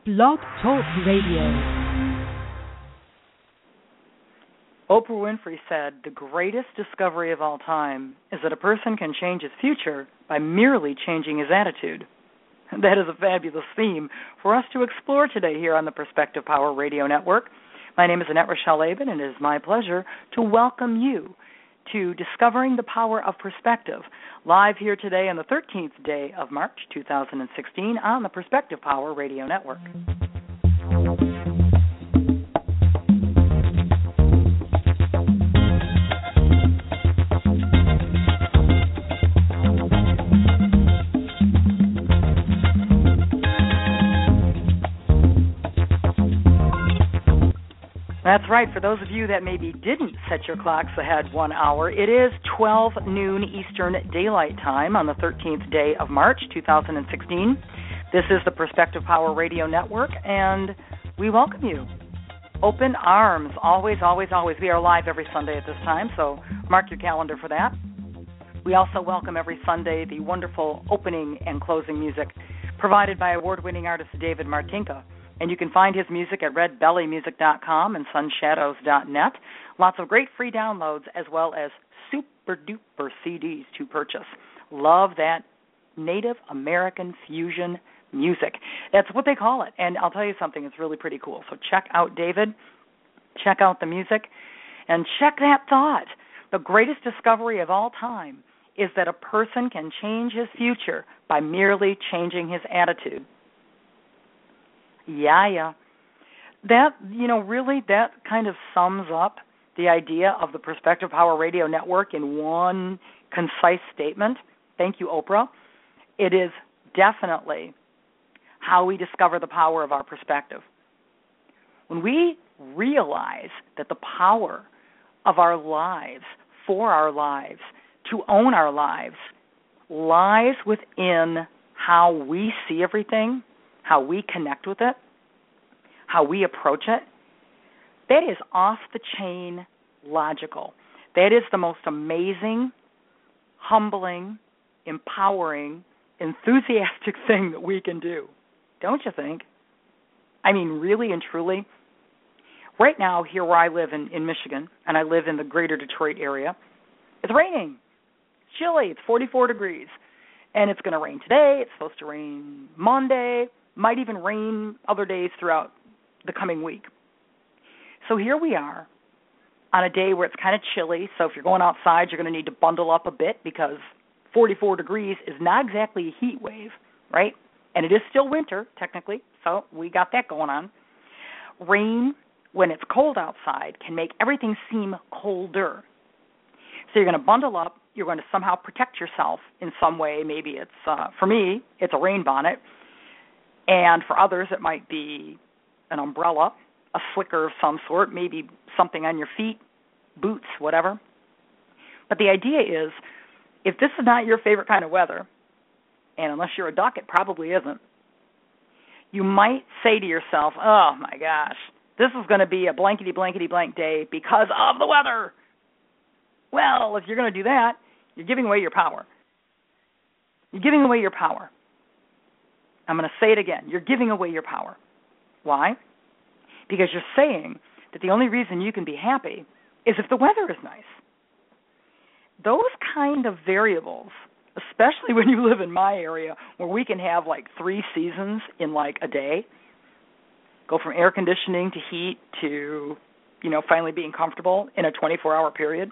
Blog Talk Radio. Oprah Winfrey said, "The greatest discovery of all time is that a person can change his future by merely changing his attitude." That is a fabulous theme for us to explore today here on the Perspective Power Radio Network. My name is Annette Rochelle Laban, and it is my pleasure to welcome you to Discovering the Power of Perspective, live here today on the 13th day of March 2016 on the Perspective Power Radio Network. That's right. For those of you that maybe didn't set your clocks ahead 1 hour, it is 12 noon Eastern Daylight Time on the 13th day of March 2016. This is the Perspective Power Radio Network, and we welcome you. Open arms. Always, always, always. We are live every Sunday at this time, so mark your calendar for that. We also welcome every Sunday the wonderful opening and closing music provided by award-winning artist David Martinka. And you can find his music at redbellymusic.com and sunshadows.net. Lots of great free downloads as well as super-duper CDs to purchase. Love that Native American fusion music. That's what they call it. And I'll tell you something, it's really pretty cool. So check out David, check out the music, and check that thought. The greatest discovery of all time is that a person can change his future by merely changing his attitude. Yeah. That, really that kind of sums up the idea of the Perspective Power Radio Network in one concise statement. Thank you, Oprah. It is definitely how we discover the power of our perspective. When we realize that the power of our lives, for our lives, to own our lives, lies within how we see everything, how we connect with it, how we approach it, that is off-the-chain logical. That is the most amazing, humbling, empowering, enthusiastic thing that we can do. Don't you think? I mean, really and truly. Right now, here where I live in Michigan, and I live in the greater Detroit area, it's raining. It's chilly. It's 44 degrees. And it's going to rain today. It's supposed to rain Monday. Might even rain other days throughout the coming week. So here we are on a day where it's kind of chilly. So if you're going outside, you're going to need to bundle up a bit because 44 degrees is not exactly a heat wave, right? And it is still winter, technically, so we got that going on. Rain, when it's cold outside, can make everything seem colder. So you're going to bundle up. You're going to somehow protect yourself in some way. Maybe it's, for me, it's a rain bonnet. And for others, it might be an umbrella, a slicker of some sort, maybe something on your feet, boots, whatever. But the idea is, if this is not your favorite kind of weather, and unless you're a duck, it probably isn't, you might say to yourself, oh my gosh, this is going to be a blankety-blankety-blank day because of the weather. Well, if you're going to do that, you're giving away your power. You're giving away your power. I'm going to say it again. You're giving away your power. Why? Because you're saying that the only reason you can be happy is if the weather is nice. Those kind of variables, especially when you live in my area where we can have like 3 seasons in like a day, go from air conditioning to heat to, finally being comfortable in a 24-hour period.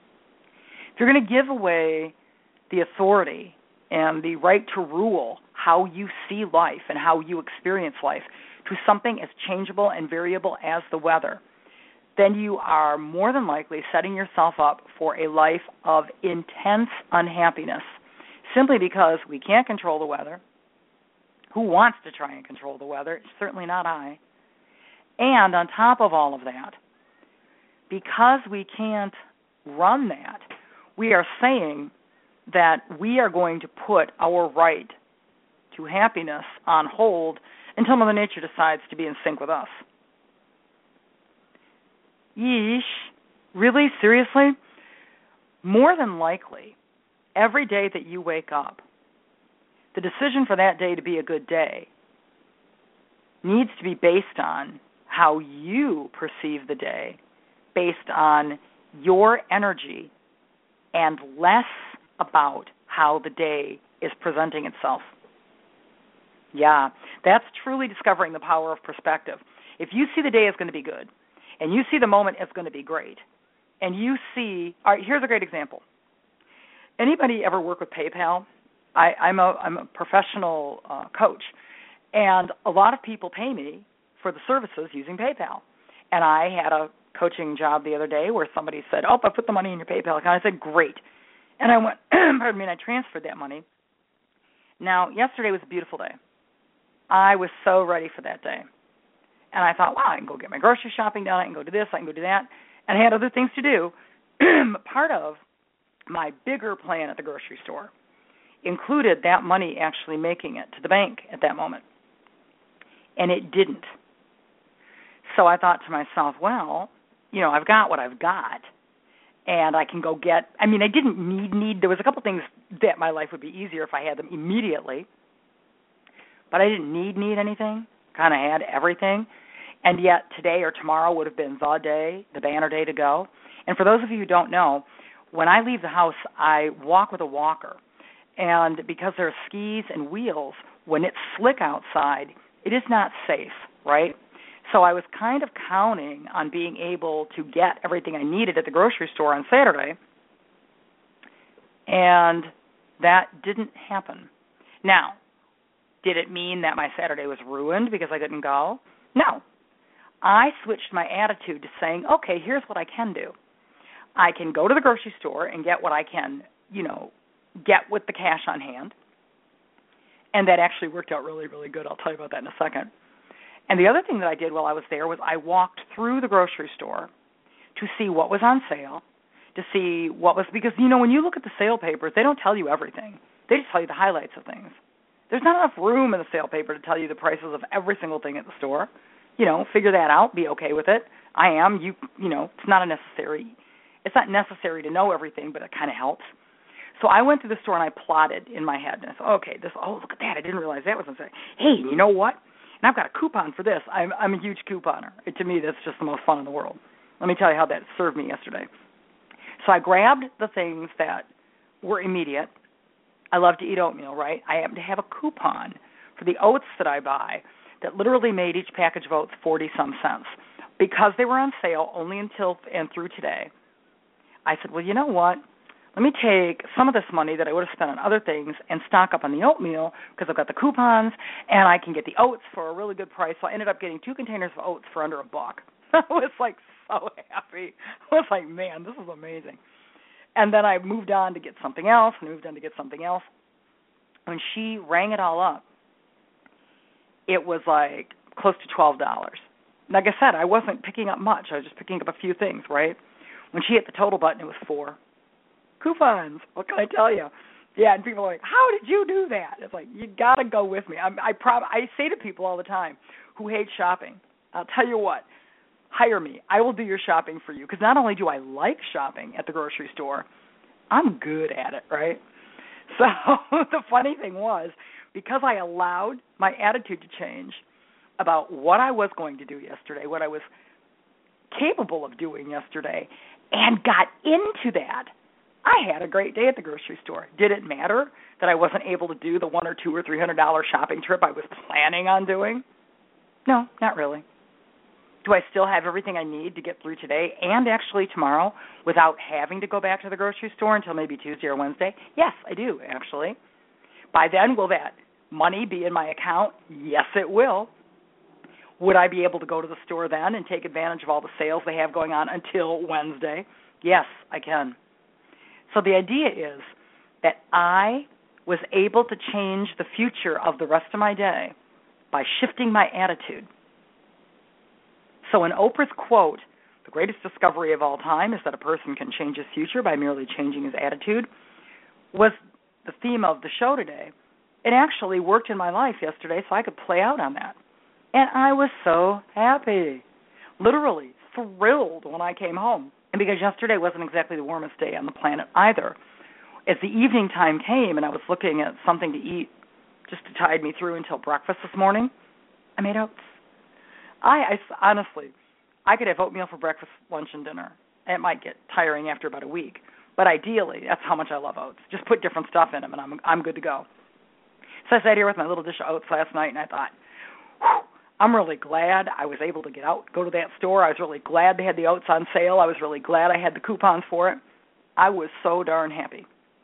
If you're going to give away the authority and the right to rule how you see life and how you experience life to something as changeable and variable as the weather, then you are more than likely setting yourself up for a life of intense unhappiness simply because we can't control the weather. Who wants to try and control the weather? Certainly not I. And on top of all of that, because we can't run that, we are saying that we are going to put our right to happiness on hold until Mother Nature decides to be in sync with us. Yeesh. Really? Seriously? More than likely, every day that you wake up, the decision for that day to be a good day needs to be based on how you perceive the day, based on your energy, and less about how the day is presenting itself. Yeah, that's truly discovering the power of perspective. If you see the day is going to be good, and you see the moment is going to be great, and you see, all right, here's a great example. Anybody ever work with PayPal? I'm a professional coach, and a lot of people pay me for the services using PayPal. And I had a coaching job the other day where somebody said, "Oh, I put the money in your PayPal account." I said, "Great." And I went, pardon me, and I transferred that money. Now, yesterday was a beautiful day. I was so ready for that day. And I thought, wow, I can go get my grocery shopping done, I can go do this, I can go do that. And I had other things to do. Part of my bigger plan at the grocery store included that money actually making it to the bank at that moment. And it didn't. So I thought to myself, well, I've got what I've got. And I can go get, I didn't need, there was a couple things that my life would be easier if I had them immediately. But I didn't need anything, kind of had everything. And yet today or tomorrow would have been the day, the banner day to go. And for those of you who don't know, when I leave the house, I walk with a walker. And because there are skis and wheels, when it's slick outside, it is not safe, right? So I was kind of counting on being able to get everything I needed at the grocery store on Saturday, and that didn't happen. Now, did it mean that my Saturday was ruined because I didn't go? No. I switched my attitude to saying, okay, here's what I can do. I can go to the grocery store and get what I can, get with the cash on hand. And that actually worked out really, really good. I'll tell you about that in a second. And the other thing that I did while I was there was I walked through the grocery store to see what was on sale, to see what was, because, when you look at the sale papers, they don't tell you everything. They just tell you the highlights of things. There's not enough room in the sale paper to tell you the prices of every single thing at the store. Figure that out, be okay with it. I am, it's not necessary to know everything, but it kind of helps. So I went through the store and I plotted in my head. And I thought, okay, look at that. I didn't realize that was on sale. Hey, you know what? And I've got a coupon for this. I'm a huge couponer. To me, that's just the most fun in the world. Let me tell you how that served me yesterday. So I grabbed the things that were immediate. I love to eat oatmeal, right? I happen to have a coupon for the oats that I buy that literally made each package of oats 40-some cents. Because they were on sale only until and through today, I said, well, you know what? Let me take some of this money that I would have spent on other things and stock up on the oatmeal because I've got the coupons and I can get the oats for a really good price. So I ended up getting 2 containers of oats for under $1. I was so happy. I was like, man, this is amazing. And then I moved on to get something else and moved on to get something else. When she rang it all up, it was close to $12. Like I said, I wasn't picking up much. I was just picking up a few things, right? When she hit the total button, it was 4 coupons. What can I tell you? Yeah, and people are like, how did you do that? It's like, you got to go with me. I say to people all the time who hate shopping, I'll tell you what, hire me. I will do your shopping for you because not only do I like shopping at the grocery store, I'm good at it, right? So the funny thing was, because I allowed my attitude to change about what I was going to do yesterday, what I was capable of doing yesterday, and got into that, I had a great day at the grocery store. Did it matter that I wasn't able to do the $100 or $200 or $300 shopping trip I was planning on doing? No, not really. Do I still have everything I need to get through today and actually tomorrow without having to go back to the grocery store until maybe Tuesday or Wednesday? Yes, I do, actually. By then, will that money be in my account? Yes, it will. Would I be able to go to the store then and take advantage of all the sales they have going on until Wednesday? Yes, I can. So the idea is that I was able to change the future of the rest of my day by shifting my attitude. So in Oprah's quote, the greatest discovery of all time is that a person can change his future by merely changing his attitude, was the theme of the show today. It actually worked in my life yesterday, so I could play out on that. And I was so happy, literally thrilled when I came home. And because yesterday wasn't exactly the warmest day on the planet either, as the evening time came and I was looking at something to eat just to tide me through until breakfast this morning, I made oats. I honestly, I could have oatmeal for breakfast, lunch, and dinner. It might get tiring after about a week, but ideally, that's how much I love oats. Just put different stuff in them, and I'm good to go. So I sat here with my little dish of oats last night, and I thought, whew, I'm really glad I was able to get out, go to that store. I was really glad they had the oats on sale. I was really glad I had the coupons for it. I was so darn happy.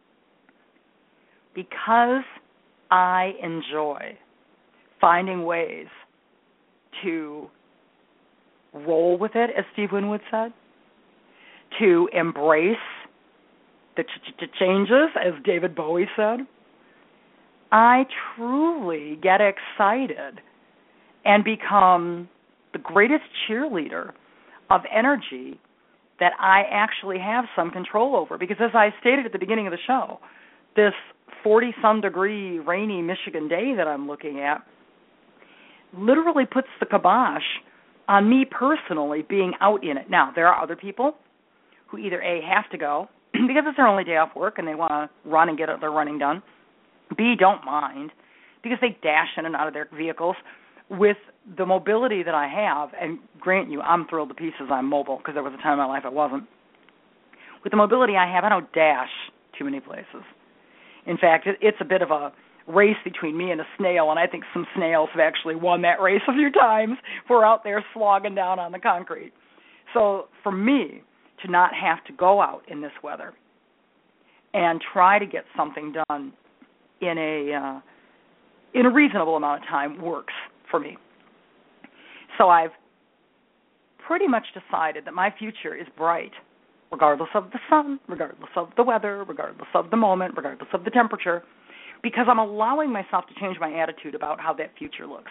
Because I enjoy finding ways to roll with it, as Steve Winwood said, to embrace the changes, as David Bowie said, I truly get excited and become the greatest cheerleader of energy that I actually have some control over. Because as I stated at the beginning of the show, this 40-some degree rainy Michigan day that I'm looking at literally puts the kibosh on me personally being out in it. Now, there are other people who either A, have to go because it's their only day off work and they want to run and get their running done, B, don't mind because they dash in and out of their vehicles. With the mobility that I have, and grant you, I'm thrilled to pieces I'm mobile because there was a time in my life I wasn't. With the mobility I have, I don't dash too many places. In fact, it's a bit of a race between me and a snail, and I think some snails have actually won that race a few times. We're out there slogging down on the concrete. So for me to not have to go out in this weather and try to get something done in a reasonable amount of time works for me. So I've pretty much decided that my future is bright, regardless of the sun, regardless of the weather, regardless of the moment, regardless of the temperature, because I'm allowing myself to change my attitude about how that future looks.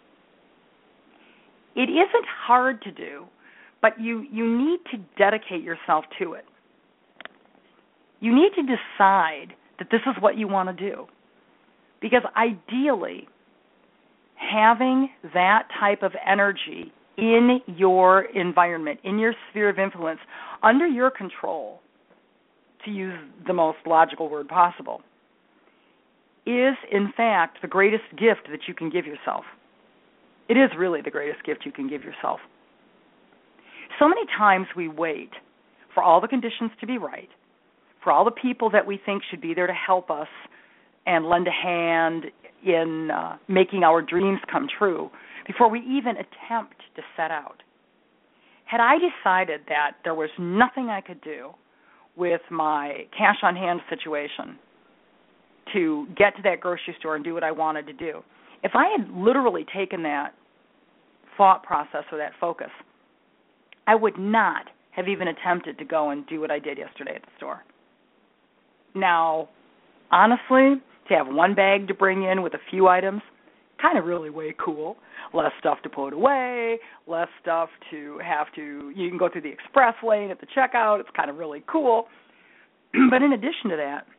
It isn't hard to do, but you need to dedicate yourself to it. You need to decide that this is what you want to do. Because ideally, having that type of energy in your environment, in your sphere of influence, under your control, to use the most logical word possible, is in fact the greatest gift that you can give yourself. It is really the greatest gift you can give yourself. So many times we wait for all the conditions to be right, for all the people that we think should be there to help us and lend a hand in making our dreams come true before we even attempt to set out. Had I decided that there was nothing I could do with my cash on hand situation to get to that grocery store and do what I wanted to do, if I had literally taken that thought process or that focus, I would not have even attempted to go and do what I did yesterday at the store. Now, honestly, to have one bag to bring in with a few items, kind of really way cool. Less stuff to put away, less stuff to have to, you can go through the express lane at the checkout. It's kind of really cool. But in addition to that,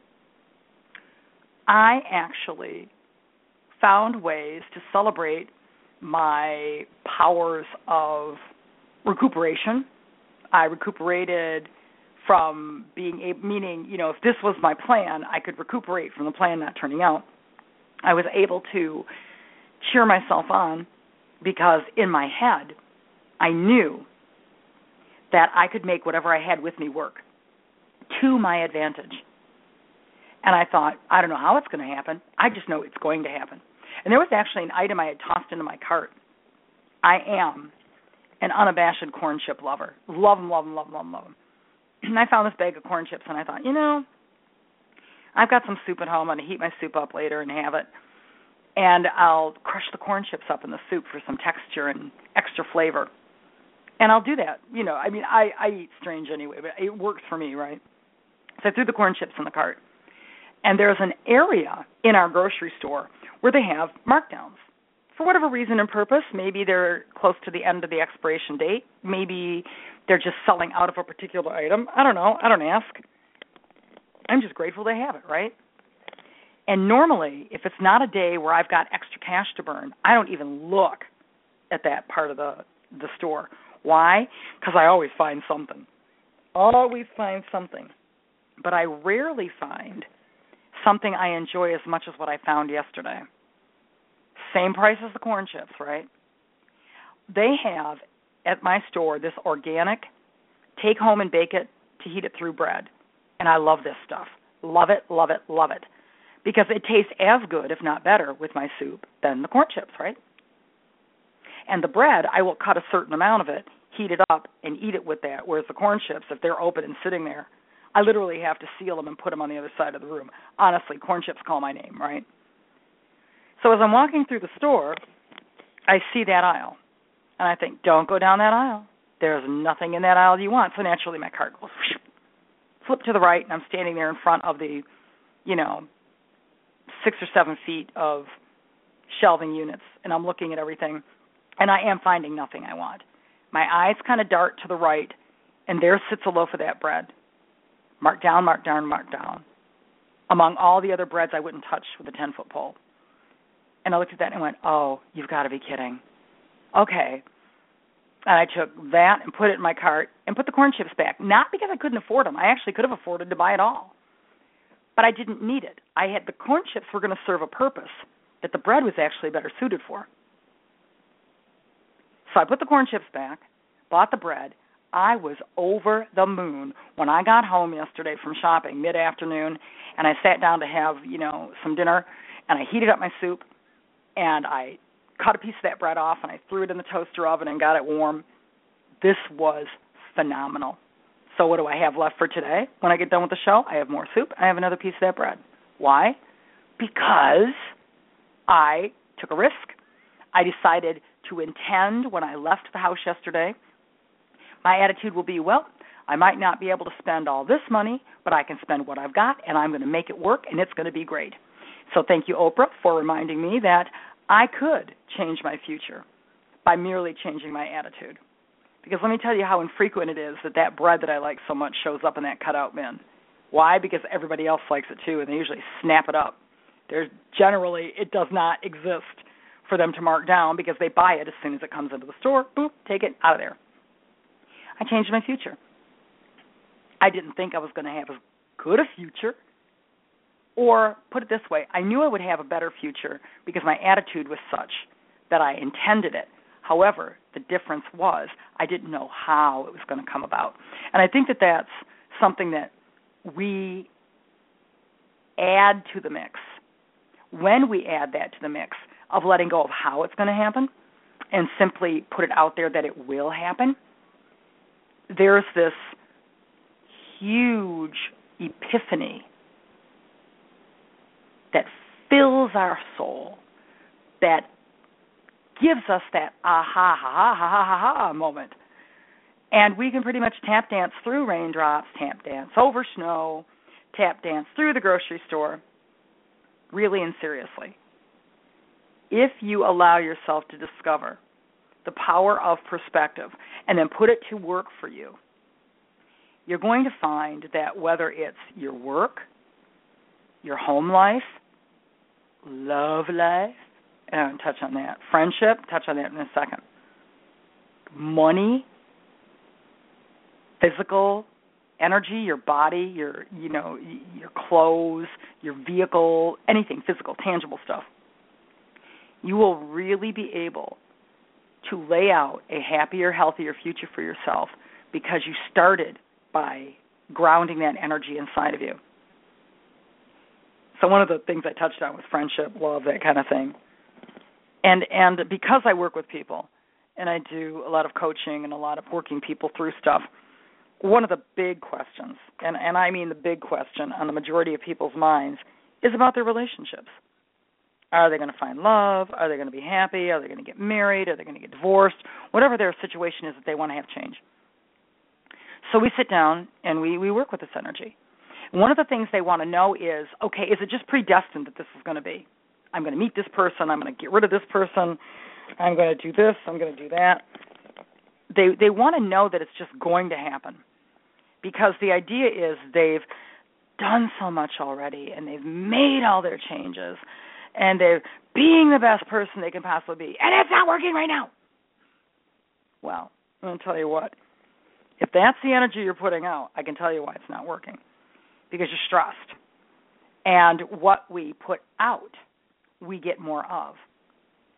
I actually found ways to celebrate my powers of recuperation. I recuperated from meaning, if this was my plan, I could recuperate from the plan not turning out. I was able to cheer myself on because in my head, I knew that I could make whatever I had with me work to my advantage. And I thought, I don't know how it's going to happen. I just know it's going to happen. And there was actually an item I had tossed into my cart. I am an unabashed corn chip lover. Love them, love them, love them, love them, love them. And I found this bag of corn chips, and I thought, I've got some soup at home. I'm going to heat my soup up later and have it. And I'll crush the corn chips up in the soup for some texture and extra flavor. And I'll do that. I eat strange anyway, but it works for me, right? So I threw the corn chips in the cart. And there's an area in our grocery store where they have markdowns. For whatever reason and purpose, maybe they're close to the end of the expiration date. Maybe they're just selling out of a particular item. I don't know. I don't ask. I'm just grateful they have it, right? And normally, if it's not a day where I've got extra cash to burn, I don't even look at that part of the store. Why? Because I always find something. Always find something. But I rarely find something I enjoy as much as what I found yesterday. Same price as the corn chips, right? They have at my store this organic take home and bake it to heat it through bread. And I love this stuff. Love it, love it, love it. Because it tastes as good, if not better, with my soup than the corn chips, right? And the bread, I will cut a certain amount of it, heat it up, and eat it with that. Whereas the corn chips, if they're open and sitting there, I literally have to seal them and put them on the other side of the room. Honestly, corn chips call my name, right? So as I'm walking through the store, I see that aisle. And I think, don't go down that aisle. There's nothing in that aisle you want. So naturally my cart goes flip to the right, and I'm standing there in front of the, 6 or 7 feet of shelving units, and I'm looking at everything, and I am finding nothing I want. My eyes kind of dart to the right, and there sits a loaf of that bread. Marked down, marked down, marked down. Among all the other breads I wouldn't touch with a 10-foot pole. And I looked at that and went, oh, you've got to be kidding. Okay. And I took that and put it in my cart and put the corn chips back. Not because I couldn't afford them. I actually could have afforded to buy it all. But I didn't need it. The corn chips were going to serve a purpose that the bread was actually better suited for. So I put the corn chips back, bought the bread. I was over the moon when I got home yesterday from shopping mid-afternoon, and I sat down to have, some dinner, and I heated up my soup, and I cut a piece of that bread off, and I threw it in the toaster oven and got it warm. This was phenomenal. So what do I have left for today? When I get done with the show, I have more soup, and I have another piece of that bread. Why? Because I took a risk. I decided to intend when I left the house yesterday. My attitude will be, well, I might not be able to spend all this money, but I can spend what I've got, and I'm going to make it work, and it's going to be great. So thank you, Oprah, for reminding me that I could change my future by merely changing my attitude. Because let me tell you how infrequent it is that bread that I like so much shows up in that cutout bin. Why? Because everybody else likes it too, and they usually snap it up. It does not exist for them to mark down because they buy it as soon as it comes into the store. Boop, take it out of there. I changed my future. I didn't think I was going to have as good a future. Or, put it this way, I knew I would have a better future because my attitude was such that I intended it. However, the difference was I didn't know how it was going to come about. And I think that that's something that we add to the mix. When we add that to the mix of letting go of how it's going to happen and simply put it out there that it will happen, there's this huge epiphany that fills our soul, that gives us that aha, ha, ha, ha, ha, ha moment. And we can pretty much tap dance through raindrops, tap dance over snow, tap dance through the grocery store, really and seriously. If you allow yourself to discover the power of perspective and then put it to work for you, you're going to find that whether it's your work, your home life, love life, and I'm going to touch on that, friendship, touch on that in a second, money, physical energy, your body, your clothes, your vehicle, anything physical, tangible stuff, you will really be able to lay out a happier, healthier future for yourself because you started by grounding that energy inside of you. So one of the things I touched on was friendship, love, that kind of thing. And because I work with people and I do a lot of coaching and a lot of working people through stuff, one of the big questions, and I mean the big question on the majority of people's minds, is about their relationships. Are they going to find love? Are they going to be happy? Are they going to get married? Are they going to get divorced? Whatever their situation is that they want to have change. So we sit down and we work with this energy. One of the things they want to know is, okay, is it just predestined that this is going to be? I'm going to meet this person. I'm going to get rid of this person. I'm going to do this. I'm going to do that. They want to know that it's just going to happen because the idea is they've done so much already and they've made all their changes and they're being the best person they can possibly be, and it's not working right now. Well, I'm going to tell you what. If that's the energy you're putting out, I can tell you why it's not working. Because you're stressed. And what we put out, we get more of.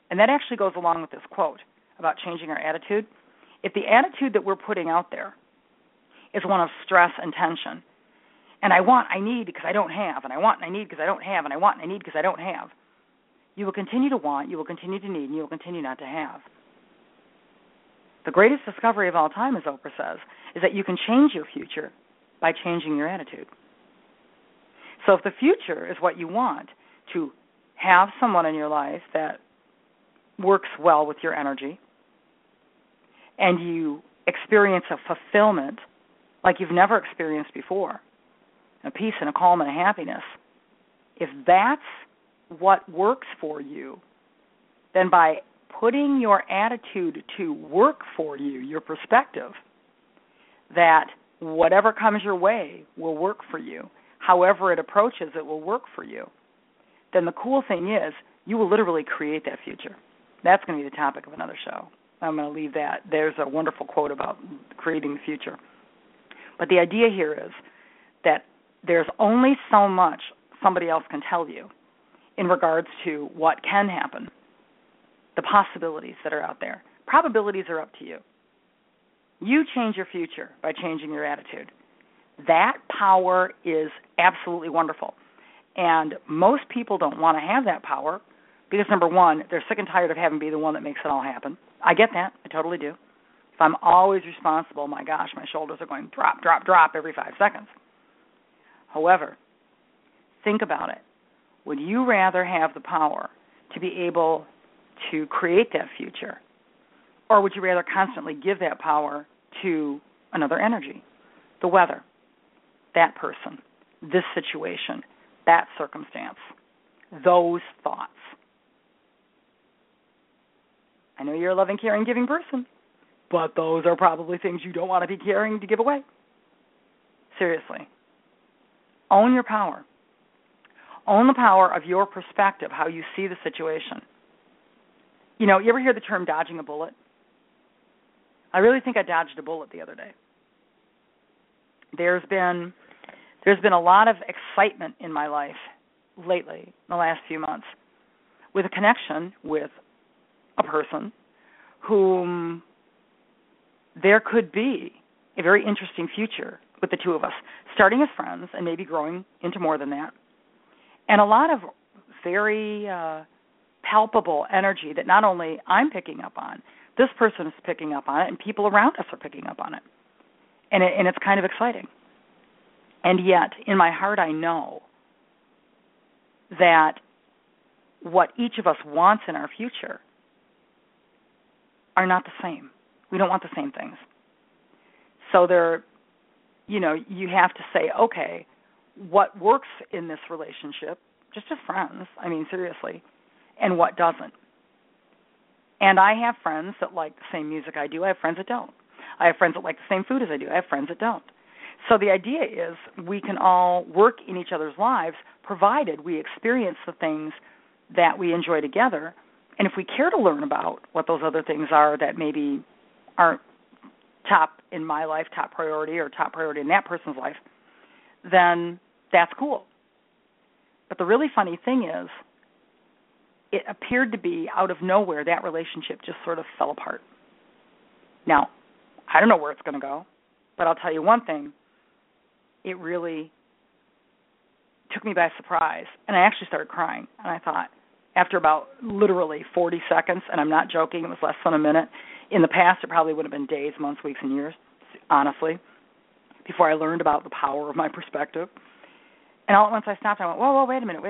And that actually goes along with this quote about changing our attitude. If the attitude that we're putting out there is one of stress and tension, and I want, I need because I don't have, and I want and I need because I don't have, and I want and I need because I don't have, you will continue to want, you will continue to need, and you will continue not to have. The greatest discovery of all time, as Oprah says, is that you can change your future by changing your attitude. So if the future is what you want, to have someone in your life that works well with your energy, and you experience a fulfillment like you've never experienced before, a peace and a calm and a happiness, if that's what works for you, then by putting your attitude to work for you, your perspective, that whatever comes your way will work for you, however it approaches, it will work for you, then the cool thing is you will literally create that future. That's going to be the topic of another show. I'm going to leave that. There's a wonderful quote about creating the future. But the idea here is that there's only so much somebody else can tell you in regards to what can happen, the possibilities that are out there. Probabilities are up to you. You change your future by changing your attitude. That power is absolutely wonderful. And most people don't want to have that power because, number one, they're sick and tired of having to be the one that makes it all happen. I get that. I totally do. If I'm always responsible, my gosh, my shoulders are going drop, drop, drop every 5 seconds. However, think about it. Would you rather have the power to be able to create that future, or would you rather constantly give that power to another energy, the weather, that person, this situation, that circumstance, those thoughts? I know you're a loving, caring, giving person, but those are probably things you don't want to be caring to give away. Seriously. Own your power. Own the power of your perspective, how you see the situation. You know, you ever hear the term dodging a bullet? I really think I dodged a bullet the other day. There's been a lot of excitement in my life lately, in the last few months, with a connection with a person whom there could be a very interesting future with the two of us, starting as friends and maybe growing into more than that. And a lot of very palpable energy that not only I'm picking up on, this person is picking up on it, and people around us are picking up on it. And it's kind of exciting. And yet, in my heart, I know that what each of us wants in our future are not the same. We don't want the same things. So you have to say, okay, what works in this relationship, just as friends, I mean, seriously, and what doesn't. And I have friends that like the same music I do. I have friends that don't. I have friends that like the same food as I do. I have friends that don't. So the idea is we can all work in each other's lives provided we experience the things that we enjoy together. And if we care to learn about what those other things are that maybe aren't top in my life, top priority, or top priority in that person's life, then that's cool. But the really funny thing is, it appeared to be out of nowhere that relationship just sort of fell apart. Now, I don't know where it's going to go, but I'll tell you one thing. It really took me by surprise, and I actually started crying. And I thought, after about literally 40 seconds, and I'm not joking, it was less than a minute. In the past, it probably would have been days, months, weeks, and years, honestly, before I learned about the power of my perspective. And all at once I stopped. I went, whoa, wait a minute.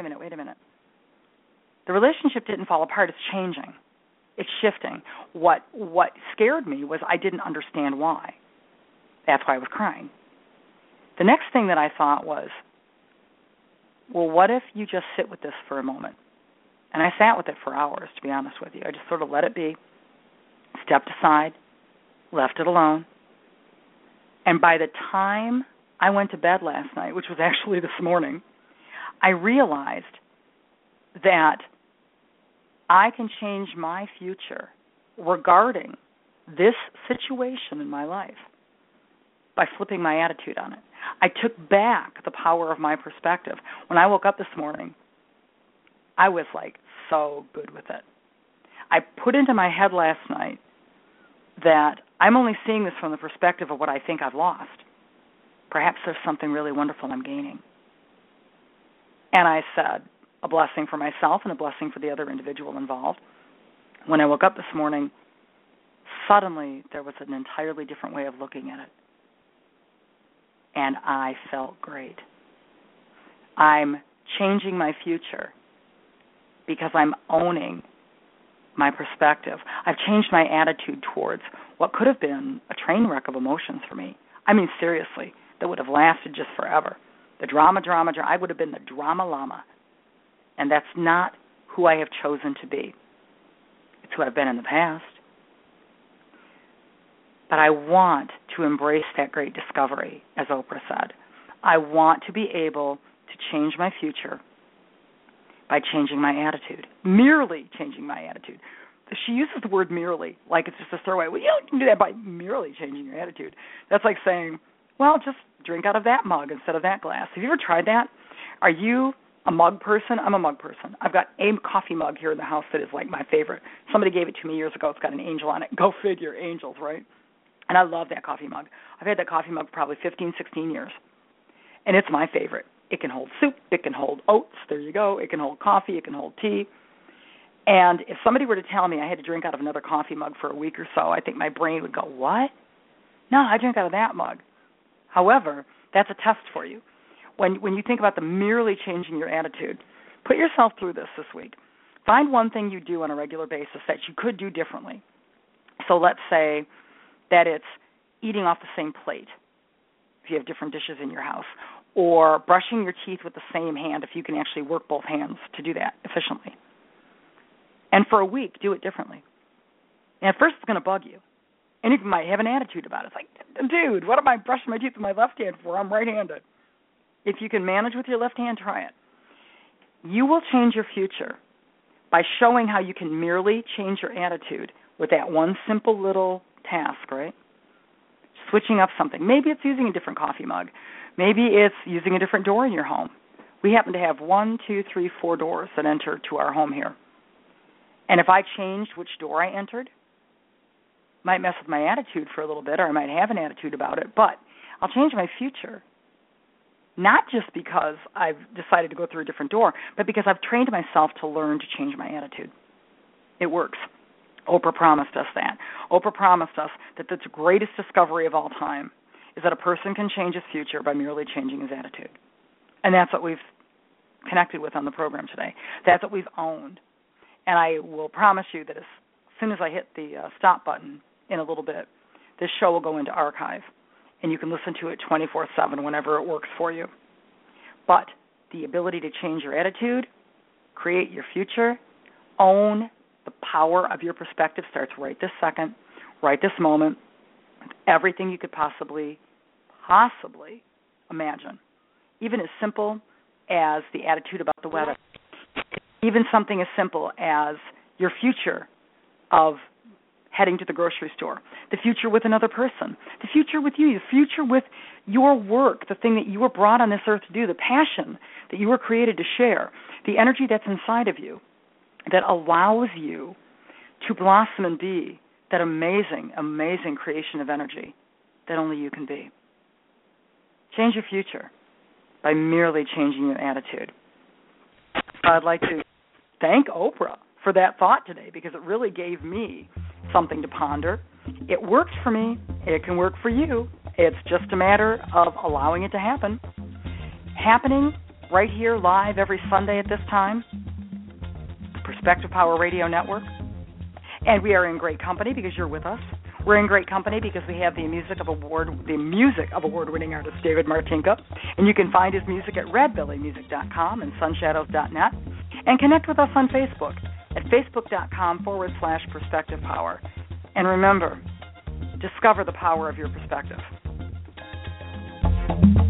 The relationship didn't fall apart. It's changing. It's shifting. What scared me was I didn't understand why. That's why I was crying. The next thing that I thought was, well, what if you just sit with this for a moment? And I sat with it for hours, to be honest with you. I just sort of let it be, stepped aside, left it alone. And by the time I went to bed last night, which was actually this morning, I realized that I can change my future regarding this situation in my life by flipping my attitude on it. I took back the power of my perspective. When I woke up this morning, I was like so good with it. I put into my head last night that I'm only seeing this from the perspective of what I think I've lost. Perhaps there's something really wonderful I'm gaining. And I said, a blessing for myself and a blessing for the other individual involved. When I woke up this morning, suddenly there was an entirely different way of looking at it. And I felt great. I'm changing my future because I'm owning my perspective. I've changed my attitude towards what could have been a train wreck of emotions for me. I mean, seriously, that would have lasted just forever. The drama. I would have been the drama llama. And that's not who I have chosen to be. It's who I've been in the past. But I want to embrace that great discovery, as Oprah said. I want to be able to change my future by changing my attitude, merely changing my attitude. She uses the word merely, like it's just a throwaway. Well, you can do that by merely changing your attitude. That's like saying, well, just drink out of that mug instead of that glass. Have you ever tried that? Are you a mug person? I'm a mug person. I've got a coffee mug here in the house that is like my favorite. Somebody gave it to me years ago. It's got an angel on it. Go figure, angels, right? And I love that coffee mug. I've had that coffee mug for probably 15, 16 years. And it's my favorite. It can hold soup. It can hold oats. There you go. It can hold coffee. It can hold tea. And if somebody were to tell me I had to drink out of another coffee mug for a week or so, I think my brain would go, what? No, I drink out of that mug. However, that's a test for you. When you think about the merely changing your attitude, put yourself through this week. Find one thing you do on a regular basis that you could do differently. So let's say that it's eating off the same plate if you have different dishes in your house, or brushing your teeth with the same hand if you can actually work both hands to do that efficiently. And for a week, do it differently. And at first, it's going to bug you. And you might have an attitude about it. It's like, dude, what am I brushing my teeth with my left hand for? I'm right-handed. If you can manage with your left hand, try it. You will change your future by showing how you can merely change your attitude with that one simple little task, right? Switching up something. Maybe it's using a different coffee mug. Maybe it's using a different door in your home. We happen to have 4 doors that enter to our home here. And if I changed which door I entered, might mess with my attitude for a little bit, or I might have an attitude about it, but I'll change my future. Not just because I've decided to go through a different door, but because I've trained myself to learn to change my attitude. It works. Oprah promised us that. Oprah promised us that the greatest discovery of all time is that a person can change his future by merely changing his attitude. And that's what we've connected with on the program today. That's what we've owned. And I will promise you that as soon as I hit the stop button in a little bit, this show will go into archive, and you can listen to it 24/7 whenever it works for you. But the ability to change your attitude, create your future, own the power of your perspective starts right this second, right this moment, with everything you could possibly imagine. Even as simple as the attitude about the weather. Even something as simple as your future of heading to the grocery store, the future with another person, the future with you, the future with your work, the thing that you were brought on this earth to do, the passion that you were created to share, the energy that's inside of you that allows you to blossom and be that amazing, amazing creation of energy that only you can be. Change your future by merely changing your attitude. I'd like to thank Oprah for that thought today because it really gave me something to ponder. It worked for me. It can work for you. It's just a matter of allowing it to happen. Happening right here live every Sunday at this time, Perspective Power Radio Network. And we are in great company because you're with us. We're in great company because we have the music of award-winning artist David Martinka. And you can find his music at redbellymusic.com and sunshadows.net. And connect with us on Facebook at facebook.com/Perspective Power. And remember, discover the power of your perspective.